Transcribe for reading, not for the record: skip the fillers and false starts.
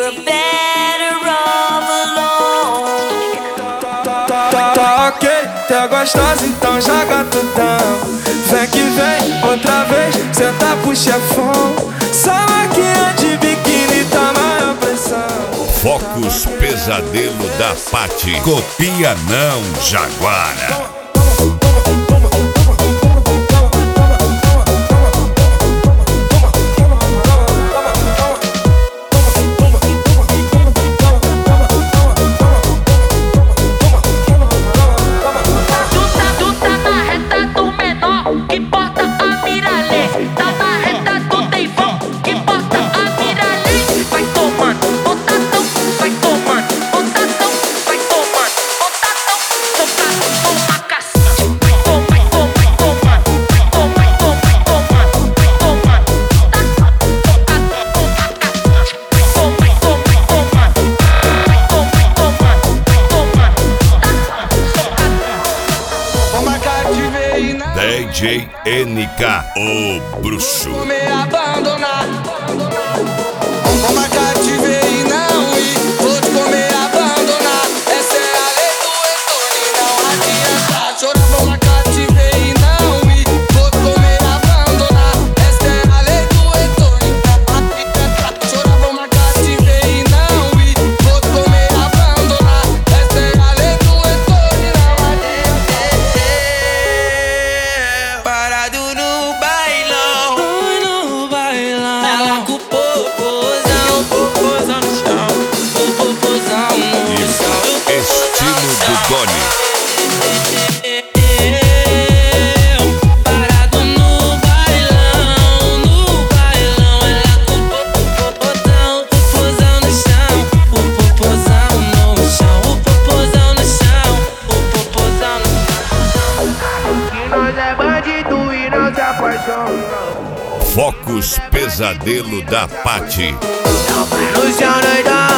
you're better off alone. Tá ok, tá gostosa, então joga tudão. Vem que vem, outra vez, senta pro chefão. Só maquinha de biquíni, tá maior pressão. Focus Pesadelo da Paty. Copia não, Jaguara. DJ NK, o bruxo. Me abandonar. Vou marcar te ver e não ir. Vou te comer, abandonar. Essa é a lei do retorno e não adianta chorar. Vou marcar te ver e não ir. Vou te comer, abandonar. Essa é a lei do retorno e não adianta chorar. Vou marcar te ver e não ir. Vou te comer, abandonar. Essa é a lei do retorno e não adianta. Parado no bailão, no bailão. Ela com o popozão, popozão no chão, o popozão no chão. Estilo do Doni. Parado no bailão, ela com o popozão, popozão no chão, o popozão no chão, o popozão no chão, o popozão no chão. Que nós é bandido e não se apaixona. Focus Pesadelo da Paty. No chão nós dá